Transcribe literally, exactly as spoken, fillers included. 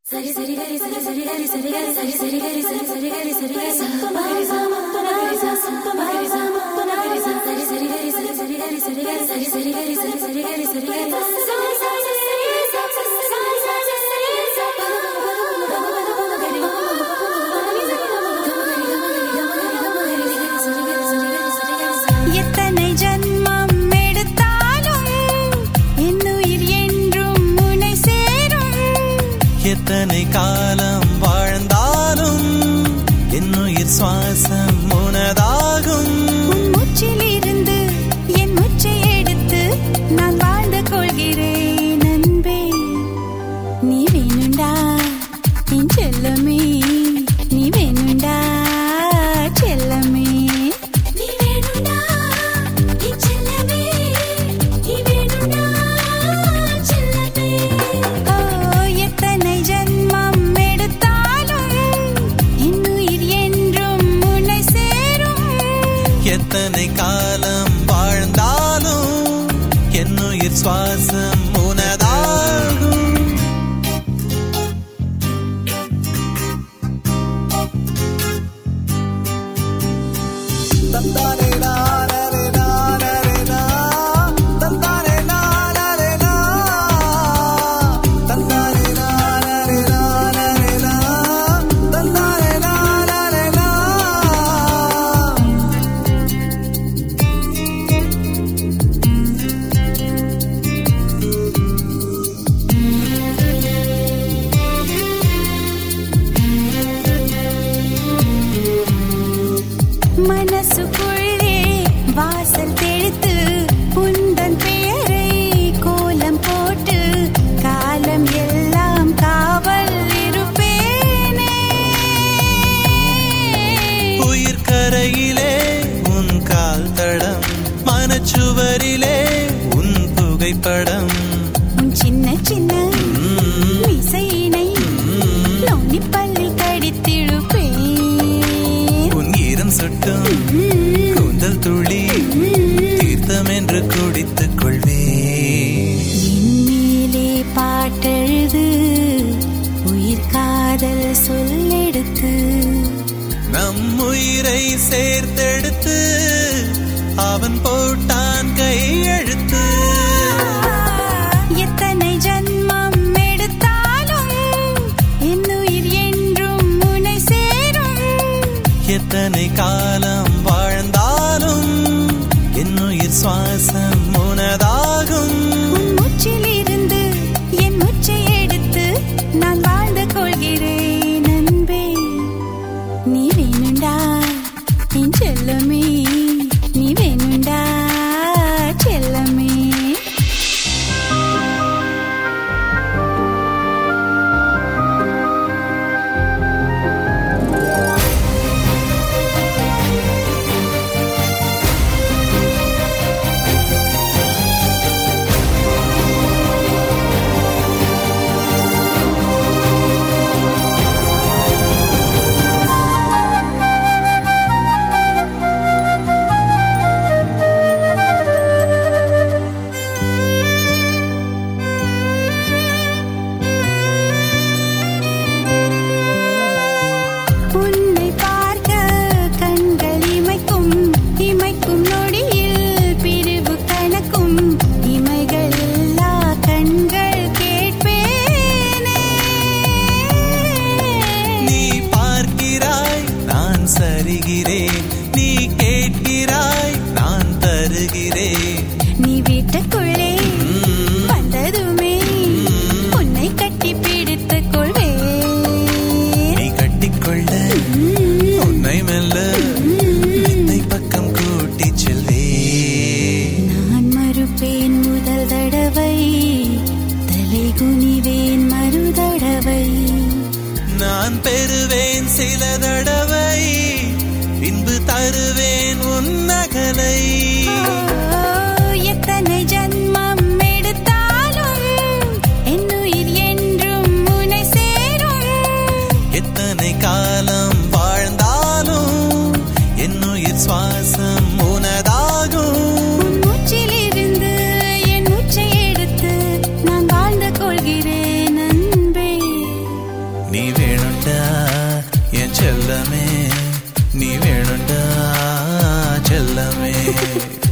Sari sari gari sari sari gari sari gari sari sari gari sari sari gari sari gari sa ma gari sa ma gari sa sa ma gari sa ma gari sa sari sari gari sari sari gari sari gari sari sari gari sari sari gari sari gari sa sa sa sa sari gari sa sa sa sa sa sari gari sa pa ma ga ma ga ma gari ma ga ma gari sa ga ma gari ga ma gari ga ma gari ga ma gari sari gari sari gari sari gari sa எத்தனை ஜன்மம் எடுத்தாலும் என்னுயிர் என்றும் உன்னை சேரும் எத்தனை காலம் வாழ்ந்தாலும் என்னுயிர் சுவாசம் உனதாகும் உன் மூச்சிலிருந்து என் மூச்சை எடுத்து நான் வாழ்ந்து கொள்கிறேன் அன்பே நீ வேணுண்டா என் செல்லமே நீ வேணுண்டா செல்லமே நீ வேணுண்டா என் செல்லமே நீ வேணுண்டா செல்லமே ஓ எத்தனை ஜன்மம் எடுத்தாலும் என்னுயிர் என்றும் உன்னை சேரும் எத்தனை காலம் வாழ்ந்தாலும் என்னுயிர் சுவாசம் உனதாகும் தந்தானே நானே நானே நா தந்தானே நானே நா தந்தானே நானே நானே நா தந்தானே நானே நா மனசுக்குள்ளே வாசல் தெளித்து உந்தன் பெயரை கோலம் போட்டு காலம் எல்லாம் காவல் இருப்பேனே உயிர் கரையிலே உன் கால் தடம் மனச்சுவரிலே உன் புகைப்படம் உன் சின்ன சின்ன இசையினை நோண்டிப்பல்லில் கடித்திழுப்பேன் உன் ஈரம் சுட்டும் கூந்தல் துளி தீர்த்தம் என்று குடித்துக் கொள்வேன் என் மேலே பாட்டெழுது உயிர் காதல் சொல்லெடுத்து நம் உயிரை சேர்த்தெடுத்து அவன் போட்டான் கையெழுத்து எத்தனை ஜன்மம் எடுத்தாலும் என்னுயிர் என்றும் உன்னை சேரும் எத்தனை காலம் வாழ்ந்தாலும் என்னுயிர் சுவாசம் உனதாகும் உன் மூச்சிலிருந்து என் மூச்சை எடுத்து நான் வாழ்ந்து கொள்கிறேன் அன்பே நீ வேணுண்டா என் செல்லமே நீ வேணுண்டா செல்லமே உன்னை பார்க்க கண்கள் இமைக்கும் இமைக்கும் நொடியில் பிரிவு கணக்கும் இமைகள் எல்லா கண்கள் கேட்பேனே நீ பார்க்கிறாய் நான் சரிகிறேன் நீ கேட்கிறாய் நான் தருகிறேன் நீ வீட்டுக்குள்ளே வந்ததுமே உன்னை கட்டி பிடித்துக் கொள்வேன் நீ கட்டிக்கொள்ள உன்னை மெல்ல என்னை பக்கம் கூட்டிச் செல்வேன் நான் மறுப்பேன் முதல் தடவை தலை குனிவேன் மறு தடவை நான் பெறுவேன் சில தடவை பின்பு தருவேன் உன் நகலை ஓ, எத்தனை ஜன்மம் எடுத்தாலும் என்னுயிர் என்றும் உன்னை சேரும் எத்தனை காலம் வாழ்ந்தாலும் என்னுயிர் சுவாசம் உனதாகும் உன் மூச்சிலிருந்து என் மூச்சை எடுத்து நான் வாழ்ந்து கொள்கிறேன் அன்பே நீ வேணுண்டா செல்லமே.